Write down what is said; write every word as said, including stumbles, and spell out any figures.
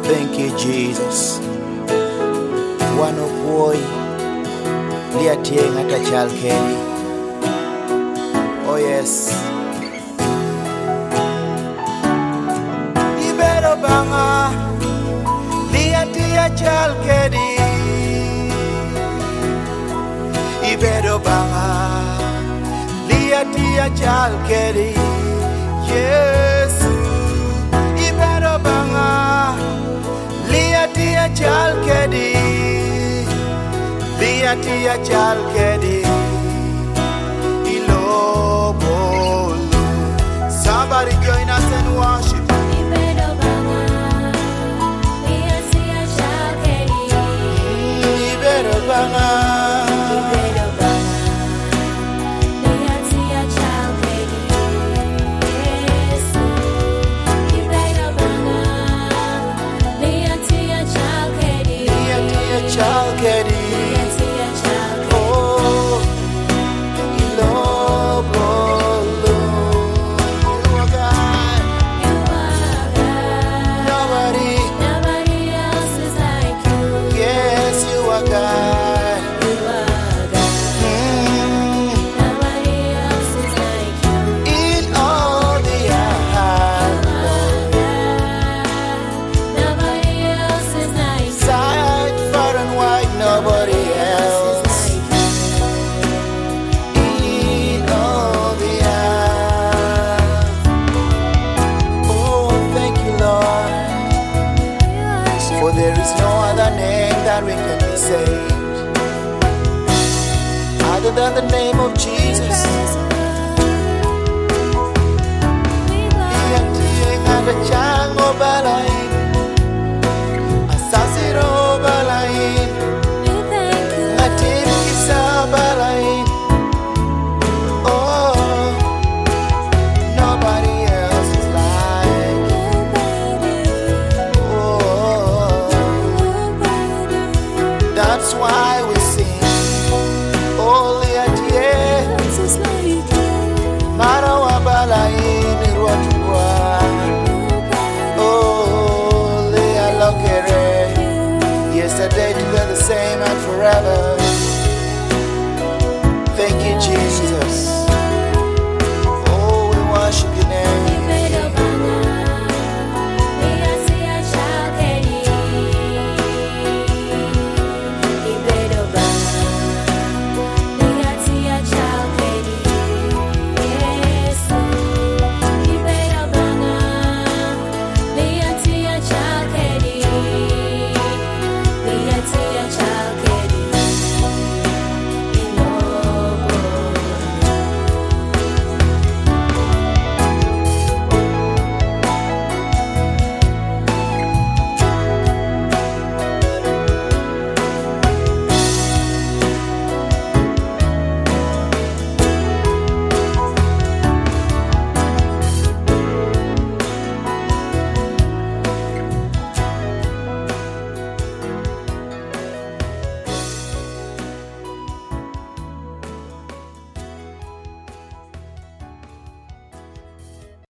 Thank you, Jesus. One of boy, liatieng ata chal kedi. Oh yes. Ibero banga, liatia chal kedi. Ibero banga, liatia chal kedi. Yes. Ibero banga, liatia chal kedi. Liatia chal kedi. Ilobolo. Somebody join us and worship. Ibero banga, liatia chal kedi. Ibero banga. Ibero banga, liatia chal kedi. Yes. Ibero banga, liatia chal kedi. Liatia chal kedi. Liatia chal kedi. Oh, ilobolo. You are God. You are God. Nobody. Nobody else is like you. Yes, you are God. You are God. Mm. Nobody else is like you. In all the earth, Nobody else is like you. side, far and wide, nobody else. In all the earth. Oh, thank you, Lord, for there is no other name that we can be saved other than the name of Jesus. Iyantieng ada chango balain, asasiro balain, ngatir kisah balain. Oh, nobody else is like you. Oh, that's why we sing. Oh, liatie, marawa balain ruatua. Oh, lea lokere. Yesterday, today, the same and forever. Thank you, Jesus.